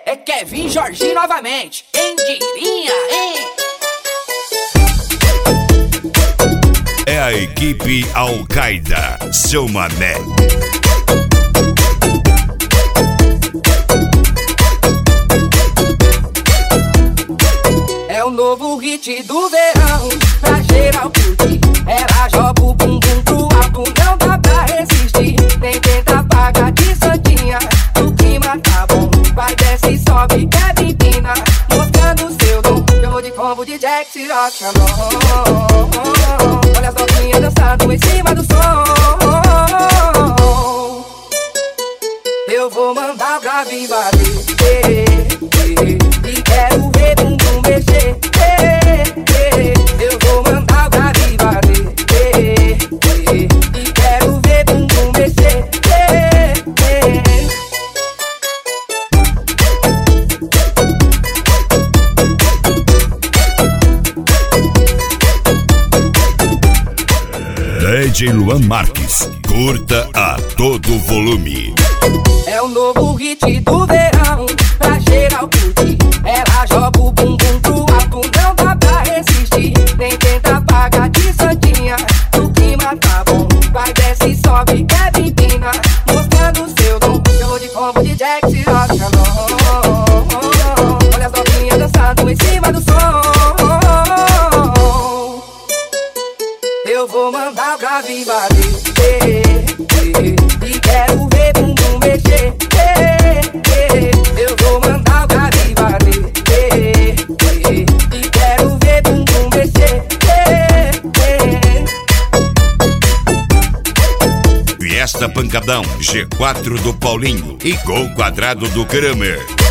É Kevin Jorginho novamente. Quem diria, hein? É a equipe Al-Qaeda, seu mané. É o novo hit do verão, pra geral curtir. Ela joga o bumbum pro alto, não dá pra resistir. Nem tenta apagar de santinha, o clima tá bom. Vai, desce e sobe, quer empina, mostrando seu dom. Eu vou de combo de Jack, Ciroc, Xandão. Olha as novinhas dançando em cima do som. Eu vou mandar pra vir bater, e quero ver bumbum mexer. Eu vou mandar pra vir bater, e quero ver bumbum mexer. DJ Luan Marques, curta a todo volume. É o novo hit do verão, pra geral curtir. Ela joga o bumbum pro alto, não dá pra resistir. Nem tenta apagar de santinha, o clima tá bom. Vai, desce e sobe, quer empina, mostrando seu dom. Eu vou de combo de Jack, Ciroc, Xandão. Olha as novinhas dançando em cima do som. Eu vou mandar pra vir bater, e quero ver bumbum mexer. Eu vou mandar pra vir bater, e quero ver bumbum mexer. Fiesta Pancadão, G4 do Paulinho e Gol Quadrado do Kramer.